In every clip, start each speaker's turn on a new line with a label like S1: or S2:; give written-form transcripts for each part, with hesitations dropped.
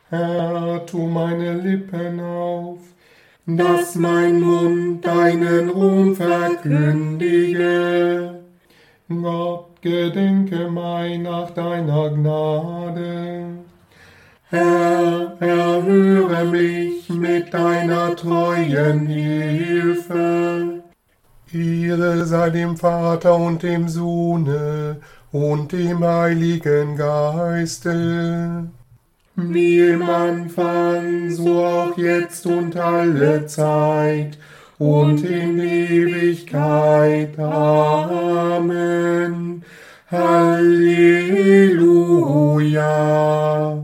S1: Herr, tu meine Lippen auf, dass mein Mund deinen Ruhm verkündige. Gott, gedenke mein nach deiner Gnade. Herr, erhöre mich mit deiner treuen Hilfe. Ehre sei dem Vater und dem Sohne und dem Heiligen Geiste. Wie im Anfang, so auch jetzt und alle Zeit und in Ewigkeit. Amen. Halleluja.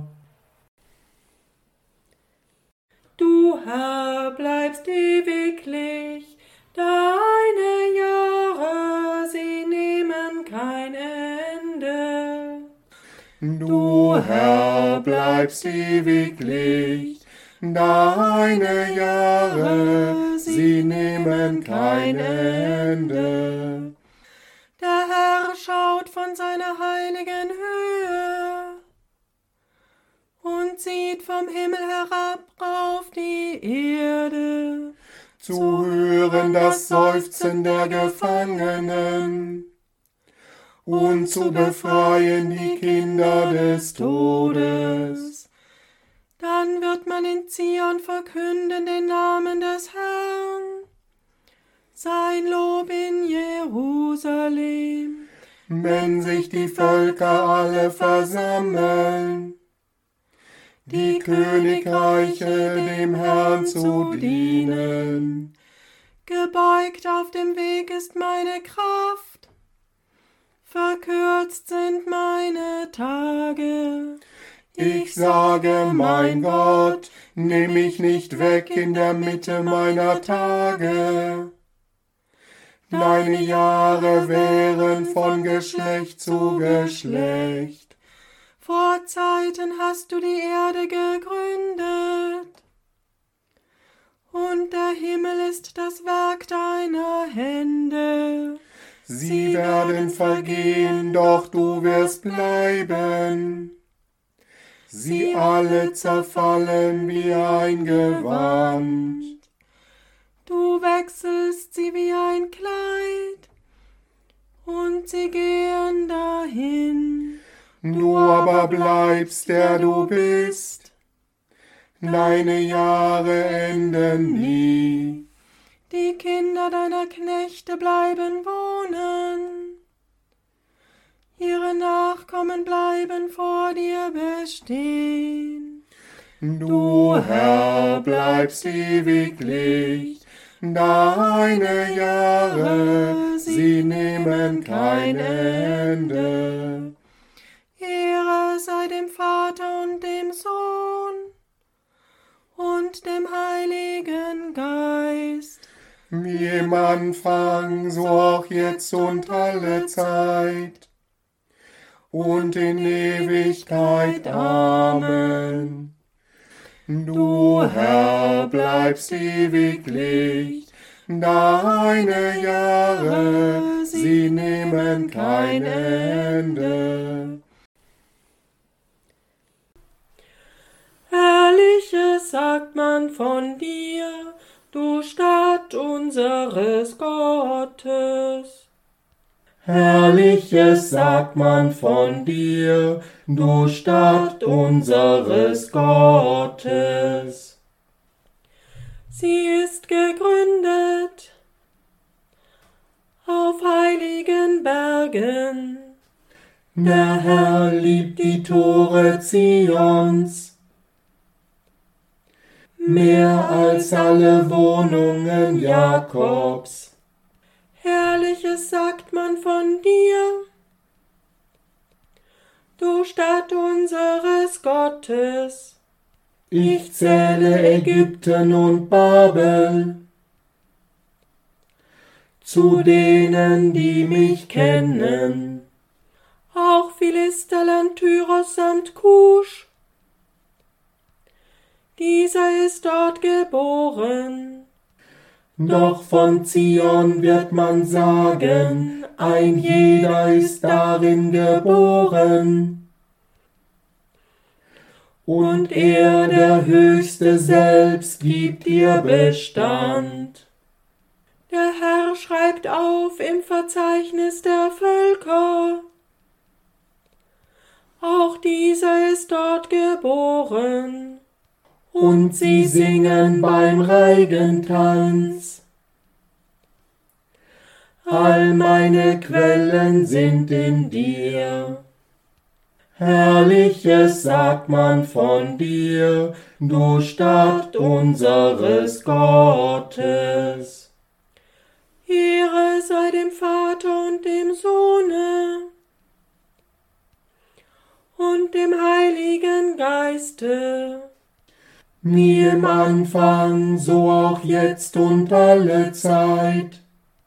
S2: Du, Herr, bleibst ewiglich, deine Jahre, sie nehmen kein Ende.
S1: Du, Herr, bleibst ewiglich, deine Jahre, sie nehmen kein Ende.
S2: Der Herr schaut von seiner heiligen Höhe und sieht vom Himmel herab auf die Erde,
S1: zu hören das Seufzen der Gefangenen und zu befreien die Kinder des Todes.
S2: Dann wird man in Zion verkünden den Namen des Herrn, sein Lob in Jerusalem.
S1: Wenn sich die Völker alle versammeln, die Königreiche dem Herrn zu dienen.
S2: Gebeugt auf dem Weg ist meine Kraft, verkürzt sind meine Tage.
S1: Ich sage, mein Gott, nimm mich nicht weg in der Mitte meiner Tage. Deine Jahre wären von Geschlecht zu Geschlecht.
S2: Vor Zeiten hast du die Erde gegründet, und der Himmel ist das Werk deiner Hände.
S1: Sie werden vergehen, doch du wirst bleiben. Sie alle zerfallen wie ein Gewand.
S2: Du wechselst sie wie ein Kleid, und sie gehen dahin.
S1: Du aber bleibst, der du bist. Deine Jahre enden nie.
S2: Die Kinder deiner Knechte bleiben wohnen. Ihre Nachkommen bleiben vor dir bestehen.
S1: Du, Herr, bleibst ewiglich. Deine Jahre, sie nehmen kein Ende.
S2: Ehre sei dem Vater und dem Sohn und dem Heiligen Geist.
S1: Wie im Anfang, so auch jetzt und alle Zeit und in Ewigkeit. Amen. Du, Herr, bleibst ewiglich, deine Jahre, sie nehmen kein Ende.
S2: Herrliches sagt man von dir, du Stadt unseres Gottes.
S1: Herrliches sagt man von dir, du Stadt unseres Gottes.
S2: Sie ist gegründet auf heiligen Bergen.
S1: Der Herr liebt die Tore Zions mehr als alle Wohnungen Jakobs.
S2: Herrliches sagt man von dir, du Stadt unseres Gottes.
S1: Ich zähle Ägypten und Babel zu denen, die mich kennen.
S2: Auch Philisterland, Tyros samt Kusch. Dieser ist dort geboren.
S1: Doch von Zion wird man sagen, ein jeder ist darin geboren. und er, der Höchste selbst, gibt dir Bestand.
S2: Der Herr schreibt auf im Verzeichnis der Völker. Auch dieser ist dort geboren.
S1: Und sie singen beim Reigentanz. All meine Quellen sind in dir. Herrliches sagt man von dir, du Stadt unseres Gottes.
S2: Ehre sei dem Vater und dem Sohne und dem Heiligen Geiste,
S1: Wie im Anfang, so auch jetzt und alle Zeit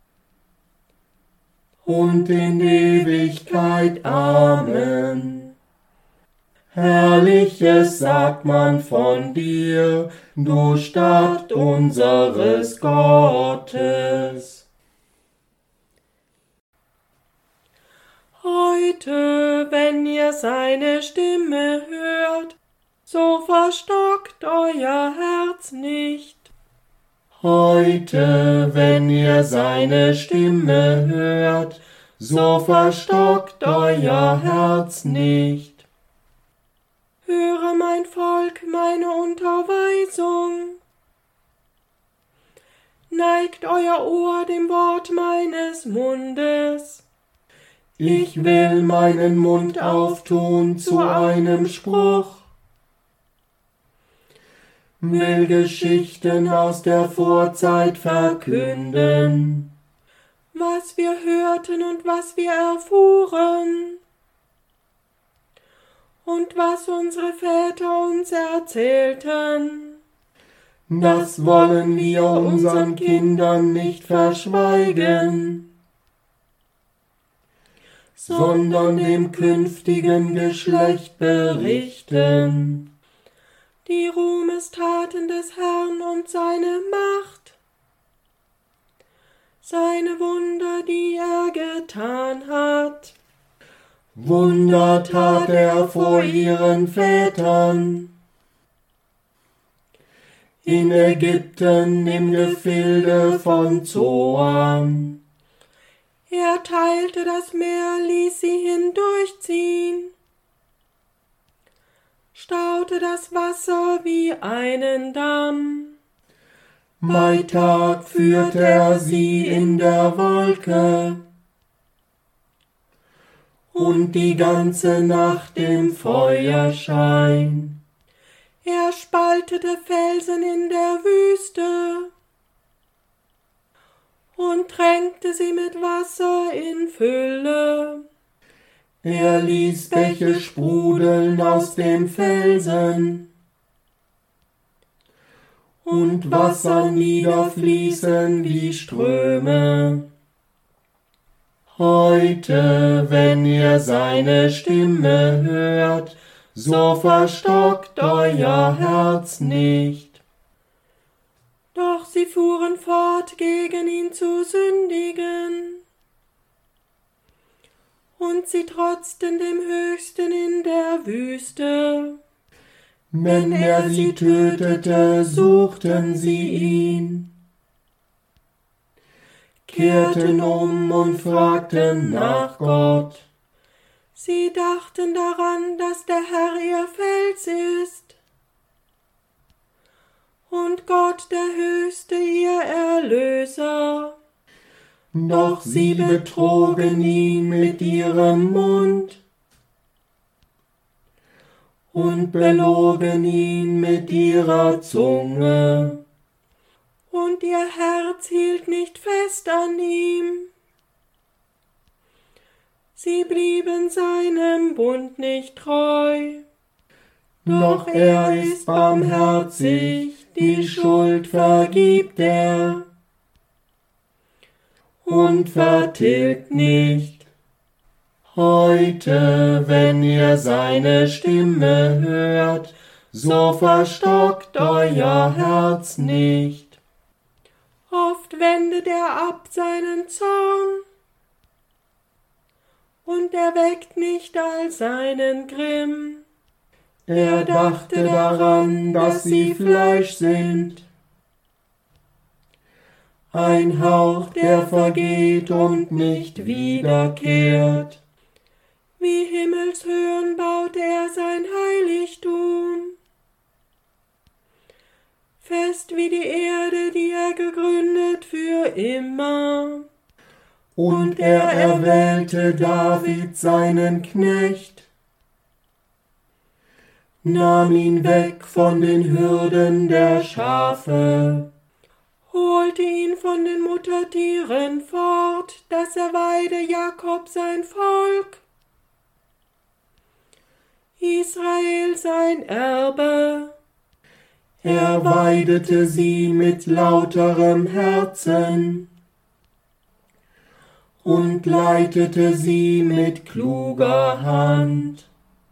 S1: und in Ewigkeit. Amen. Herrliches sagt man von dir, du Stadt unseres Gottes.
S2: Heute, wenn ihr seine Stimme hört, so verstockt euer Herz nicht.
S1: Heute, wenn ihr seine Stimme hört, so verstockt euer Herz nicht.
S2: Höre, mein Volk, meine Unterweisung. Neigt euer Ohr dem Wort meines Mundes.
S1: Ich will meinen Mund auftun zu einem Spruch, will Geschichten aus der Vorzeit verkünden,
S2: was wir hörten und was wir erfuhren und was unsere Väter uns erzählten.
S1: das wollen wir unseren Kindern nicht verschweigen, sondern dem künftigen Geschlecht berichten.
S2: Die Ruhmestaten des Herrn und seine Macht, seine Wunder, die er getan hat.
S1: Wunder tat er vor ihren Vätern, in Ägypten im Gefilde von Zoan.
S2: Er teilte das Meer, ließ sie hindurchziehen, staute das Wasser wie einen Damm.
S1: Bei Tag führte er sie in der Wolke und die ganze Nacht im Feuerschein.
S2: Er spaltete Felsen in der Wüste und tränkte sie mit Wasser in Fülle.
S1: Er ließ Bäche sprudeln aus dem Felsen und Wasser niederfließen wie Ströme. Heute, wenn ihr seine Stimme hört, so verstockt euer Herz nicht.
S2: Doch sie fuhren fort, gegen ihn zu sündigen, und sie trotzten dem Höchsten in der Wüste.
S1: Wenn er sie tötete, suchten sie ihn, kehrten um und fragten nach Gott.
S2: Sie dachten daran, dass der Herr ihr Fels ist und Gott der Höchste ihr Erlöser.
S1: Doch sie betrogen ihn mit ihrem Mund und belogen ihn mit ihrer Zunge.
S2: Und ihr Herz hielt nicht fest an ihm. Sie blieben seinem Bund nicht treu.
S1: Doch er ist barmherzig, die Schuld vergibt er und vertilgt nicht. Heute, wenn ihr seine Stimme hört, so verstockt euer Herz nicht.
S2: Oft wendet er ab seinen Zorn und erweckt nicht all seinen Grimm.
S1: Er dachte daran, dass sie Fleisch sind. Ein Hauch, der vergeht und nicht wiederkehrt.
S2: Wie Himmelshöhen baut er sein Heiligtum. Fest wie die Erde, die er gegründet für immer.
S1: Und er erwählte David seinen Knecht, nahm ihn weg von den Hürden der Schafe,
S2: holte ihn von den Muttertieren fort, dass er weide Jakob sein Volk, Israel sein Erbe.
S1: Er weidete sie mit lauterem Herzen und leitete sie mit kluger Hand.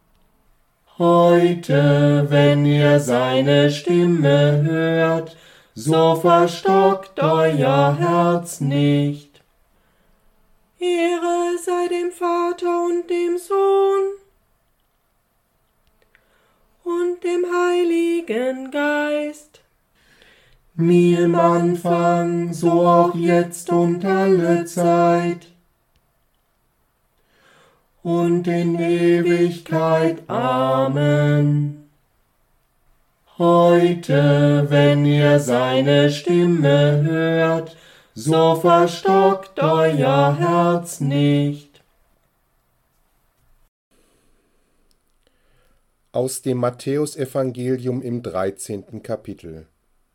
S1: Heute, wenn ihr seine Stimme hört, so verstockt euer Herz nicht.
S2: Ehre sei dem Vater und dem Sohn und dem Heiligen Geist,
S1: Wie im Anfang, so auch jetzt und alle Zeit und in Ewigkeit. Amen. Heute, wenn ihr seine Stimme hört, so verstockt euer Herz nicht.
S3: Aus dem Matthäusevangelium im 13. Kapitel.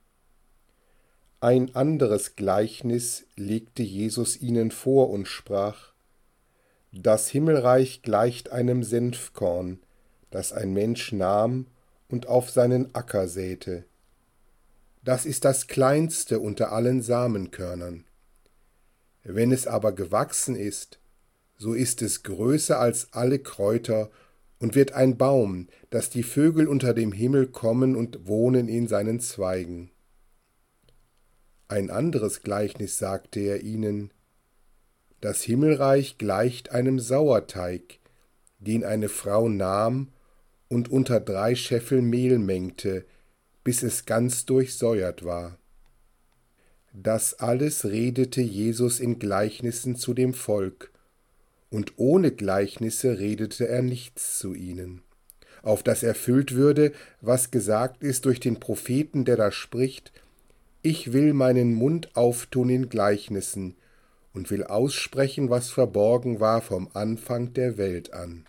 S3: Ein anderes Gleichnis legte Jesus ihnen vor und sprach: Das Himmelreich gleicht einem Senfkorn, das ein Mensch nahm und auf seinen Acker säte. Das ist das kleinste unter allen Samenkörnern. Wenn es aber gewachsen ist, so ist es größer als alle Kräuter und wird ein Baum, dass die Vögel unter dem Himmel kommen und wohnen in seinen Zweigen. Ein anderes Gleichnis sagte er ihnen: Das Himmelreich gleicht einem Sauerteig, den eine Frau nahm und unter 3 Scheffel Mehl mengte, bis es ganz durchsäuert war. Das alles redete Jesus in Gleichnissen zu dem Volk, und ohne Gleichnisse redete er nichts zu ihnen, auf das erfüllt würde, was gesagt ist durch den Propheten, der da spricht: Ich will meinen Mund auftun in Gleichnissen und will aussprechen, was verborgen war vom Anfang der Welt an.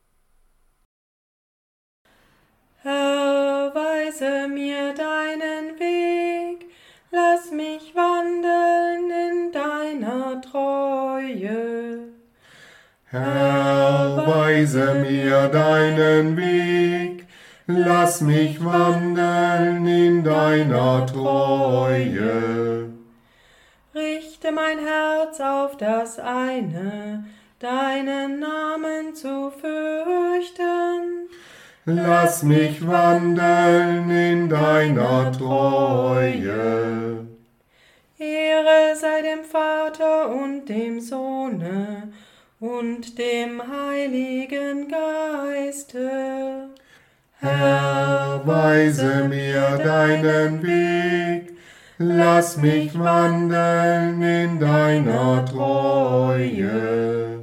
S2: Herr, weise mir deinen Weg, lass mich wandeln in deiner Treue.
S1: Herr, weise mir deinen Weg, lass mich wandeln in deiner Treue.
S2: Richte mein Herz auf das eine, deinen Namen zu fürchten.
S1: Lass mich wandeln in deiner Treue.
S2: Ehre sei dem Vater und dem Sohne und dem Heiligen Geiste.
S1: Herr, weise mir deinen Weg, lass mich wandeln in deiner Treue.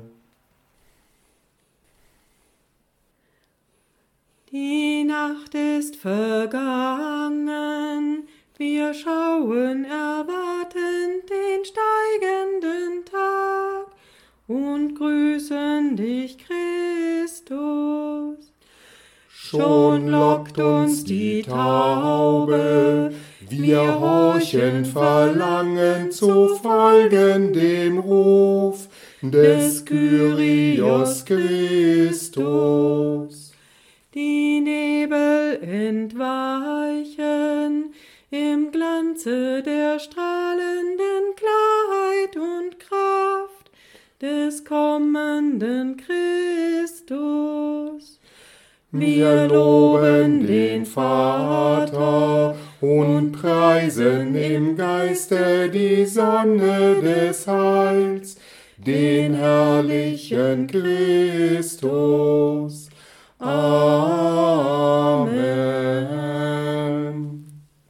S2: Die Nacht ist vergangen, wir schauen erwartend den steigenden Tag und grüßen dich, Christus.
S1: Schon lockt uns die Taube, wir horchen verlangend zu folgen dem Ruf des Kyrios Christus.
S2: Die Nebel entweichen im Glanze der strahlenden Klarheit und Kraft des kommenden Christus.
S1: Wir loben den Vater und preisen im Geiste die Sonne des Heils, den herrlichen Christus. Amen.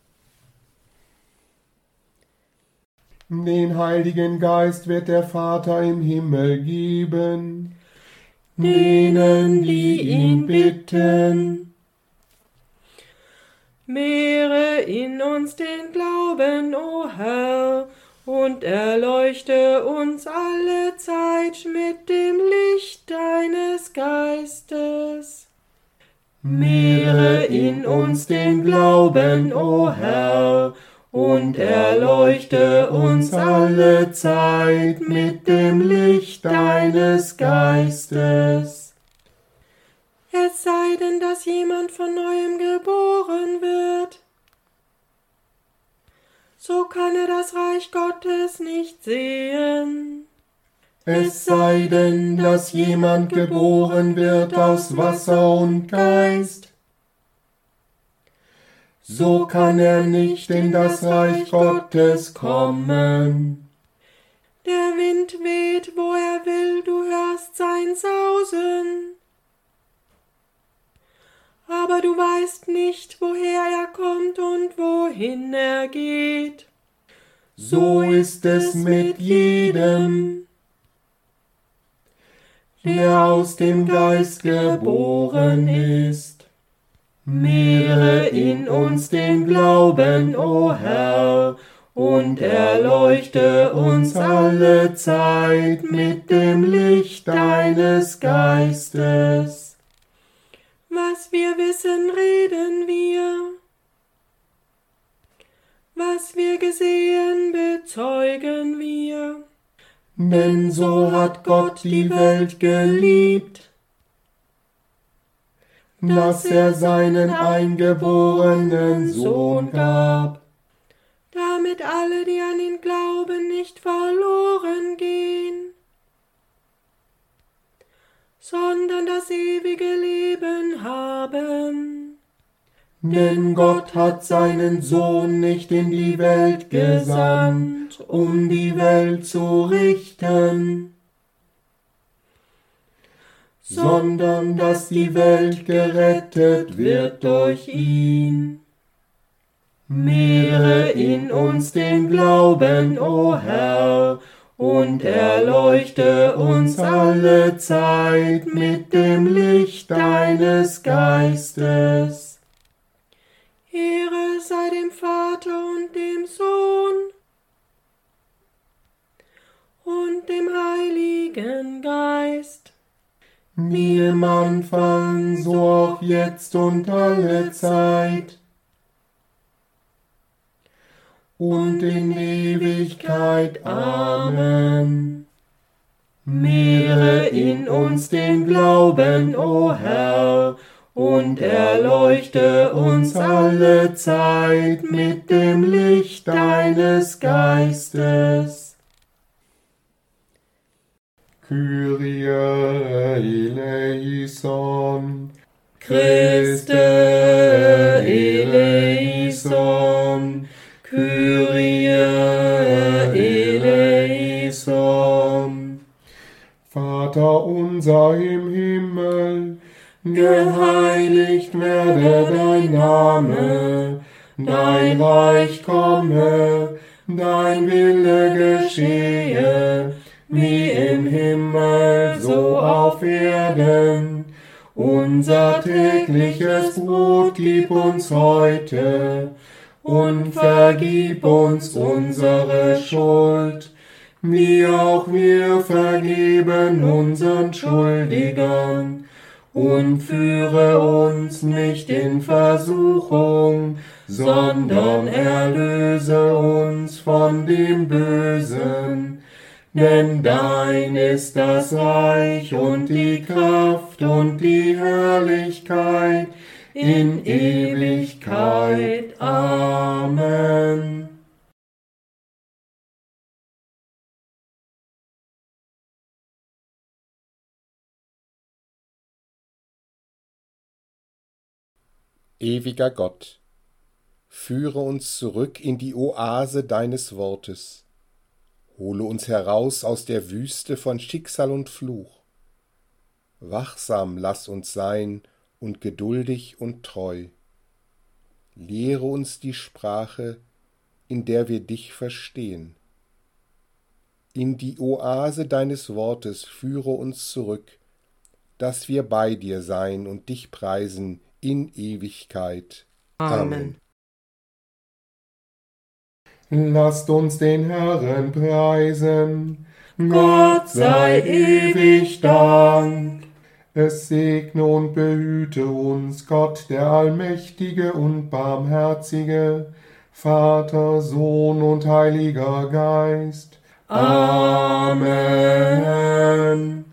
S1: Den Heiligen Geist wird der Vater im Himmel geben,
S2: denen, die ihn bitten. Mehre in uns den Glauben, o Herr, und erleuchte uns alle Zeit mit dem Licht deines Geistes. Mehre in uns den Glauben, o Herr, und erleuchte uns alle Zeit mit dem Licht deines Geistes. Es sei denn, dass jemand von neuem geboren wird, so kann er das Reich Gottes nicht sehen.
S1: Es sei denn, dass jemand geboren wird aus Wasser und Geist, so kann er nicht in das Reich Gottes kommen.
S2: Der Wind weht, wo er will, du hörst sein Sausen, aber du weißt nicht, woher er kommt und wohin er geht.
S1: So ist es mit jedem, der aus dem Geist geboren ist.
S2: Mehre in uns den Glauben, o Herr, und erleuchte uns alle Zeit mit dem Licht deines Geistes. Was wir wissen, reden wir. Was wir gesehen, bezeugen wir.
S1: Denn so hat Gott die Welt geliebt, dass er seinen eingeborenen Sohn gab,
S2: damit alle, die an ihn glauben, nicht verloren gehen, sondern das ewige Leben haben.
S1: Denn Gott hat seinen Sohn nicht in die Welt gesandt, um die Welt zu richten, sondern dass die Welt gerettet wird durch ihn.
S2: Mehre in uns den Glauben, o Herr, und erleuchte uns alle Zeit mit dem Licht deines Geistes. Ehre sei dem Vater und dem Sohn und dem Heiligen Geist,
S1: wie im Anfang, so auch jetzt und alle Zeit und in Ewigkeit. Amen.
S2: Mehre in uns den Glauben, o Herr, und erleuchte uns alle Zeit mit dem Licht deines Geistes.
S1: Kyrie eleison,
S2: Christe eleison, Kyrie eleison.
S1: Vater unser im Himmel, geheiligt werde dein Name, dein Reich komme, dein Wille geschehe, wie im Himmel, so auf Erden. Unser tägliches Brot gib uns heute und vergib uns unsere Schuld, wie auch wir vergeben unseren Schuldigern. Und führe uns nicht in Versuchung, sondern erlöse uns von dem Bösen. Denn dein ist das Reich und die Kraft und die Herrlichkeit in Ewigkeit. Amen.
S3: Ewiger Gott, führe uns zurück in die Oase deines Wortes. Hole uns heraus aus der Wüste von Schicksal und Fluch. Wachsam lass uns sein und geduldig und treu. Lehre uns die Sprache, in der wir dich verstehen. In die Oase deines Wortes führe uns zurück, dass wir bei dir sein und dich preisen in Ewigkeit. Amen.
S1: Lasst uns den Herrn preisen.
S2: Gott sei ewig Dank.
S1: Es segne und behüte uns Gott, der Allmächtige und Barmherzige, Vater, Sohn und Heiliger Geist. Amen.